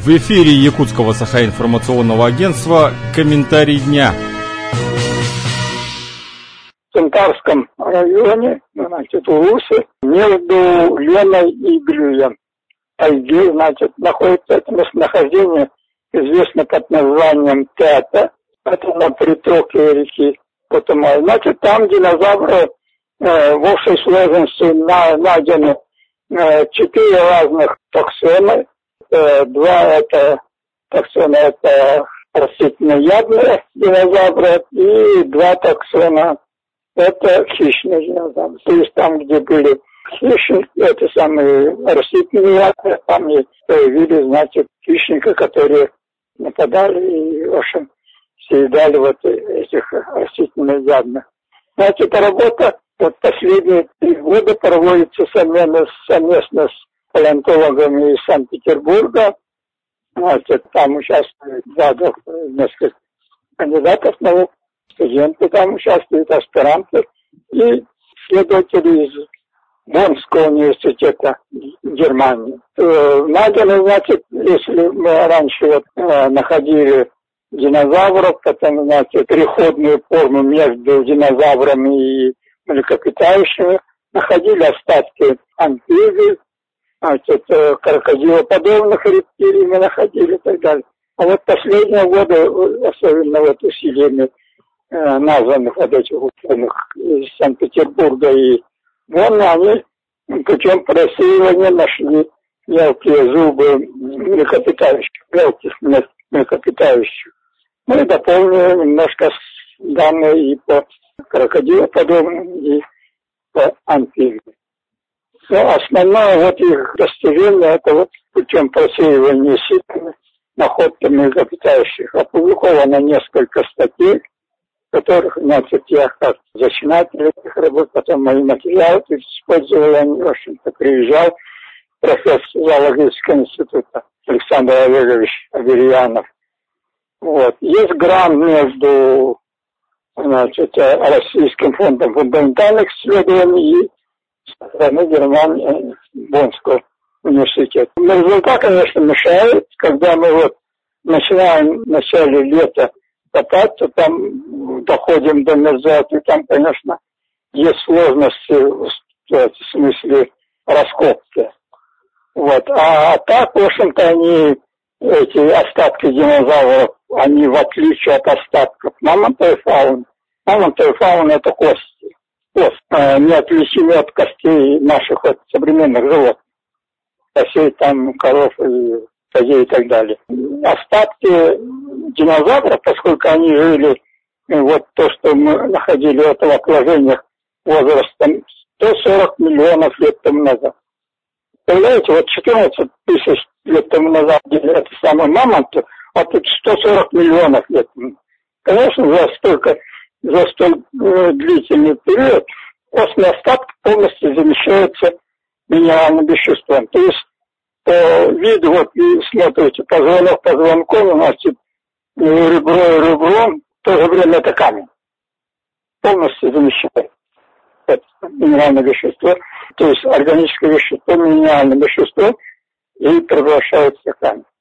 В эфире Якутского Саха-информационного агентства «Комментарий дня». В Центарском районе, значит, в Улусе, между Леной и Грюем, где, значит, находится это местонахождение, известно под названием Тята, это на притоке реки Потомай. Значит, там динозавры в общей сложности найдены 4 разных таксона. 2 это таксона, это растительноядные динозавры, и 2 таксона это хищные динозавры. То есть там, где были хищники, это самые растительноядные, там и появились, значит, хищники, которые нападали и, в общем, съедали вот этих растительноядных. Значит, работа вот последние 3 года проводится совместно с палеонтологами из Санкт-Петербурга. Значит, там участвуют несколько кандидатов наук, студенты там участвуют, аспиранты и исследователи из Боннского университета Германии. Найдено, значит, если мы раньше вот, находили динозавров, потом, значит, переходную форму между динозаврами и млекопитающими, находили остатки амфибий, значит, крокодилоподобных рептилий мы находили и так далее. А вот последние годы, особенно вот усилиями названных вот этих ученых из Санкт-Петербурга и Бонна, они путем просеивания нашли мелкие зубы млекопитающих, мелких млекопитающих. Мы дополнили немножко данные и по крокодилоподобным, и по амфибиям. Но основное вот их достижение это вот путем просеивания ситами находками млекопитающих. Опубликовано несколько статей, в которых, значит, я как зачинатель этих работ, потом мои материалы использовал, они, в общем-то, приезжал профессор зоологического института Александр Олегович Аверьянов. Вот. Есть грант между, значит, Российским фондом фундаментальных исследований и страны Германии, Боннского университета. Но результат, конечно, мешает, когда мы вот начинаем в начале лета копаться, там доходим до мерзлоты, там, конечно, есть сложности в смысле раскопки. Вот. А так, в общем-то, они, эти остатки динозавров, они в отличие от остатков мамонтовой фауны это кости. Неотличимы от костей наших вот, современных животных. Костей там коров и козей и так далее. Остатки динозавров, поскольку они жили, вот то, что мы находили в этом отложениях возрастом 140 миллионов лет тому назад. Представляете, вот 14 тысяч лет тому назад это самый мамонт, а тут 140 миллионов лет. Конечно, за столь длительный период костные остатки полностью замещаются минеральным веществом. То есть по виду, вот вы смотрите, позвонок позвонком, значит, ребро, в то же время это камень. Полностью замещает это минеральное вещество, то есть органическое вещество, минеральное вещество, и превращается в камень.